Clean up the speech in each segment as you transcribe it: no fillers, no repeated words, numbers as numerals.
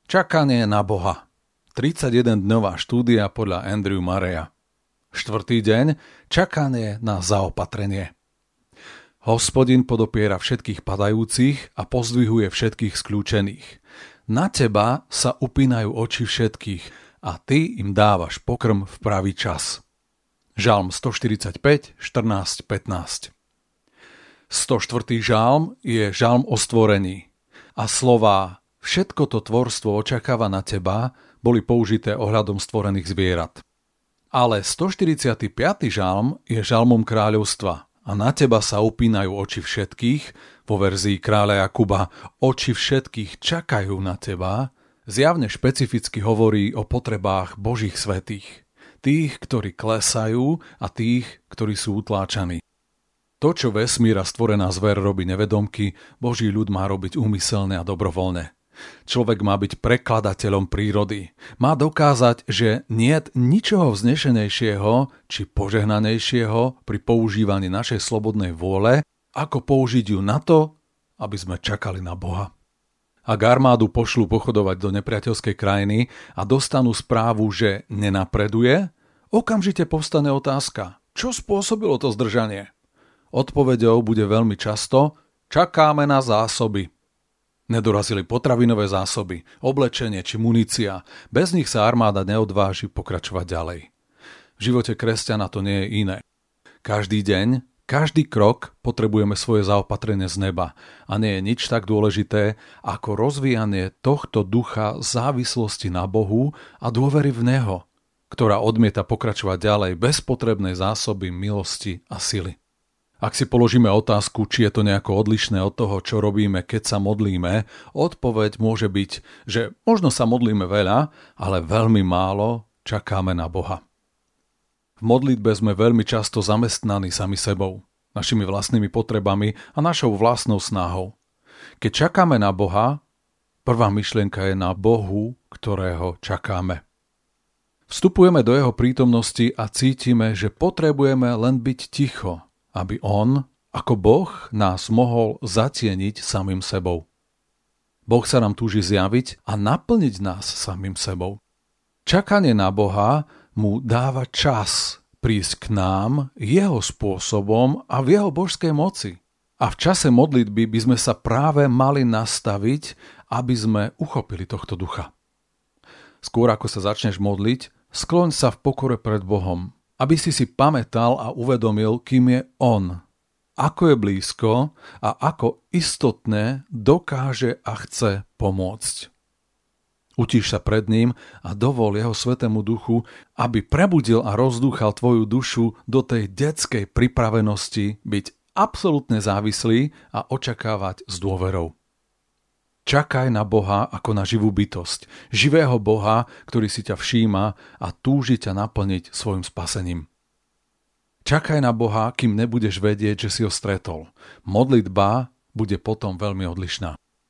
Čakanie na Boha. 31-dňová štúdia podľa Andrew Murraya. 4. deň. Čakanie na zaopatrenie. Hospodin podopiera všetkých padajúcich a pozdvihuje všetkých skľúčených. Na teba sa upínajú oči všetkých a ty im dávaš pokrm v pravý čas. Žalm 145, 14, 15. 104. žalm je žalm o stvorení a slová všetko to tvorstvo očakáva na teba boli použité ohľadom stvorených zvierat. Ale 145. žalm je žalmom kráľovstva a na teba sa upínajú oči všetkých, vo verzii kráľa Jakuba oči všetkých čakajú na teba, zjavne špecificky hovorí o potrebách Božích svätých, tých, ktorí klesajú a tých, ktorí sú utláčaní. To, čo vesmír a stvorená zver robí nevedomky, Boží ľud má robiť úmyselne a dobrovoľne. Človek má byť prekladateľom prírody. Má dokázať, že niet ničoho vznešenejšieho či požehnanejšieho pri používaní našej slobodnej vôle, ako použiť ju na to, aby sme čakali na Boha. Ak armádu pošlú pochodovať do nepriateľskej krajiny a dostanú správu, že nenapreduje, okamžite povstane otázka, čo spôsobilo to zdržanie? Odpoveďou bude veľmi často, čakáme na zásoby. Nedorazili potravinové zásoby, oblečenie či munícia. Bez nich sa armáda neodváži pokračovať ďalej. V živote kresťana to nie je iné. Každý deň, každý krok potrebujeme svoje zaopatrenie z neba a nie je nič tak dôležité ako rozvíjanie tohto ducha závislosti na Bohu a dôvery v Neho, ktorá odmieta pokračovať ďalej bez potrebnej zásoby milosti a sily. Ak si položíme otázku, či je to nejako odlišné od toho, čo robíme, keď sa modlíme, odpoveď môže byť, že možno sa modlíme veľa, ale veľmi málo čakáme na Boha. V modlitbe sme veľmi často zamestnaní sami sebou, našimi vlastnými potrebami a našou vlastnou snahou. Keď čakáme na Boha, prvá myšlienka je na Bohu, ktorého čakáme. Vstupujeme do jeho prítomnosti a cítime, že potrebujeme len byť ticho, aby on, ako Boh, nás mohol zatieniť samým sebou. Boh sa nám túži zjaviť a naplniť nás samým sebou. Čakanie na Boha mu dáva čas prísť k nám jeho spôsobom a v jeho božskej moci. A v čase modlitby by sme sa práve mali nastaviť, aby sme uchopili tohto ducha. Skôr ako sa začneš modliť, skloň sa v pokore pred Bohom, aby si pamätal a uvedomil, kým je on, ako je blízko a ako istotne dokáže a chce pomôcť. Utíš sa pred ním a dovol jeho Svätému Duchu, aby prebudil a rozdúchal tvoju dušu do tej detskej pripravenosti byť absolútne závislý a očakávať s dôverou. Čakaj na Boha ako na živú bytosť, živého Boha, ktorý si ťa všíma a túži ťa naplniť svojim spasením. Čakaj na Boha, kým nebudeš vedieť, že si ho stretol. Modlitba bude potom veľmi odlišná.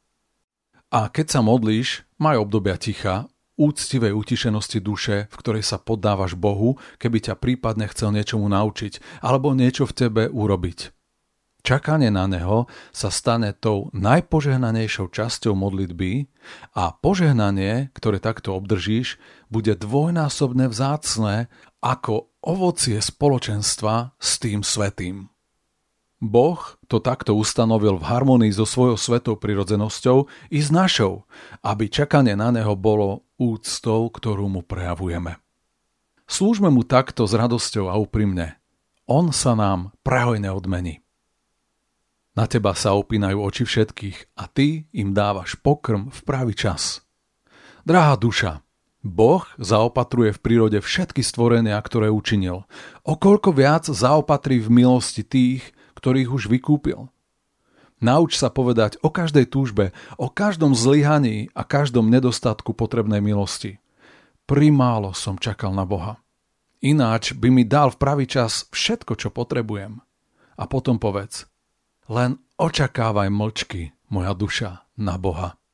A keď sa modlíš, maj obdobia ticha, úctivej utišenosti duše, v ktorej sa poddávaš Bohu, keby ťa prípadne chcel niečomu naučiť alebo niečo v tebe urobiť. Čakanie na neho sa stane tou najpožehnanejšou časťou modlitby a požehnanie, ktoré takto obdržíš, bude dvojnásobne vzácne ako ovocie spoločenstva s tým svätým. Boh to takto ustanovil v harmonii so svojou svetou prirodzenosťou i s našou, aby čakanie na neho bolo úctou, ktorú mu prejavujeme. Slúžme mu takto s radosťou a úprimne. On sa nám prehojne odmení. Na teba sa opínajú oči všetkých a ty im dávaš pokrm v pravý čas. Drahá duša, Boh zaopatruje v prírode všetky stvorenia, ktoré učinil. O koľko viac zaopatrí v milosti tých, ktorých už vykúpil. Nauč sa povedať o každej túžbe, o každom zlyhaní a každom nedostatku potrebnej milosti. Primálo som čakal na Boha. Ináč by mi dal v pravý čas všetko, čo potrebujem. A potom povedz, len očakávaj mlčky, moja duša, na Boha.